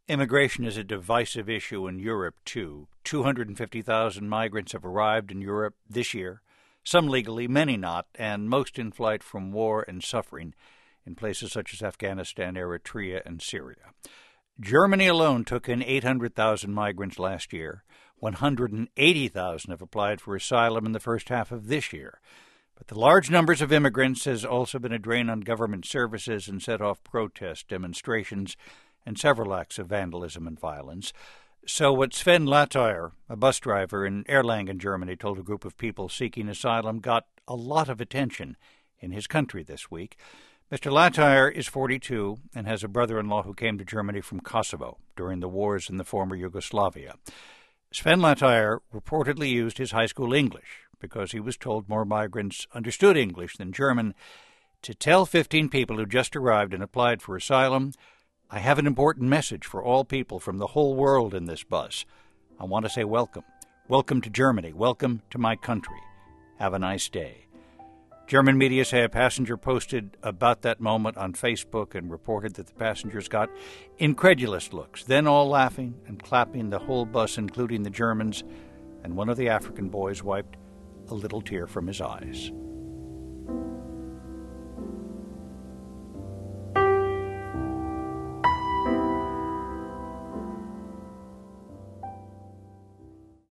Immigration is a divisive issue in Europe, too. 250,000 migrants have arrived in Europe this year, some legally, many not, and most in flight from war and suffering in places such as Afghanistan, Eritrea, and Syria. Germany alone took in 800,000 migrants last year. 180,000 have applied for asylum in the first half of this year. But the large numbers of immigrants has also been a drain on government services and set off protests, demonstrations, and several acts of vandalism and violence. So what Sven Latteyer, a bus driver in Erlangen, Germany, told a group of people seeking asylum got a lot of attention in his country this week. Mr. Latteyer is 42 and has a brother-in-law who came to Germany from Kosovo during the wars in the former Yugoslavia. Sven Latteyer reportedly used his high school English, because he was told more migrants understood English than German, to tell 15 people who just arrived and applied for asylum, "I have an important message for all people from the whole world in this bus. I want to say welcome. Welcome to Germany. Welcome to my country. Have a nice day." German media say a passenger posted about that moment on Facebook and reported that the passengers got incredulous looks, then all laughing and clapping, the whole bus, including the Germans, and one of the African boys wiped a little tear from his eyes.